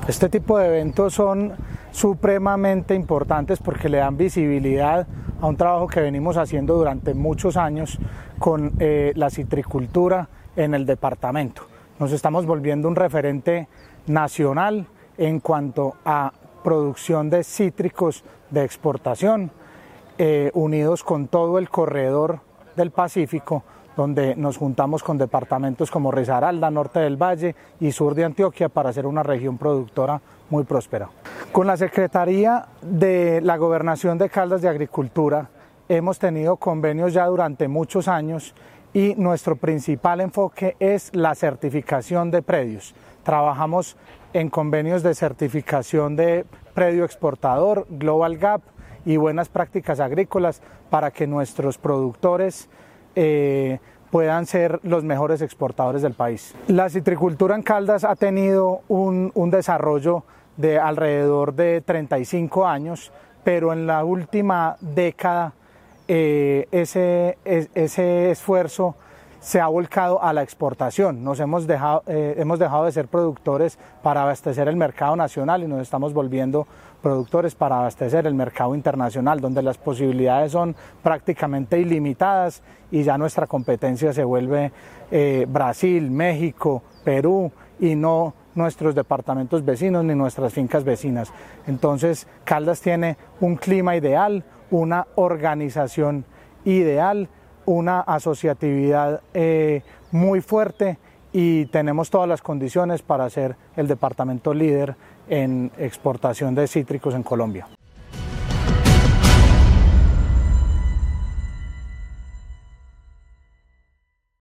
Este tipo de eventos son supremamente importantes porque le dan visibilidad a un trabajo que venimos haciendo durante muchos años con la citricultura en el departamento. Nos estamos volviendo un referente nacional en cuanto a producción de cítricos de exportación, unidos con todo el corredor del Pacífico, donde nos juntamos con departamentos como Risaralda, norte del Valle y sur de Antioquia para hacer una región productora muy próspera. Con la Secretaría de la Gobernación de Caldas de Agricultura hemos tenido convenios ya durante muchos años y nuestro principal enfoque es la certificación de predios. Trabajamos en convenios de certificación de predio exportador, Global Gap y buenas prácticas agrícolas para que nuestros productores puedan ser los mejores exportadores del país. La citricultura en Caldas ha tenido un desarrollo de alrededor de 35 años, pero en la última década ese esfuerzo se ha volcado a la exportación. Hemos dejado de ser productores para abastecer el mercado nacional y nos estamos volviendo productores para abastecer el mercado internacional, donde las posibilidades son prácticamente ilimitadas y ya nuestra competencia se vuelve Brasil, México, Perú y no nuestros departamentos vecinos ni nuestras fincas vecinas. Entonces Caldas tiene un clima ideal, una organización ideal, una asociatividad muy fuerte y tenemos todas las condiciones para ser el departamento líder en exportación de cítricos en Colombia.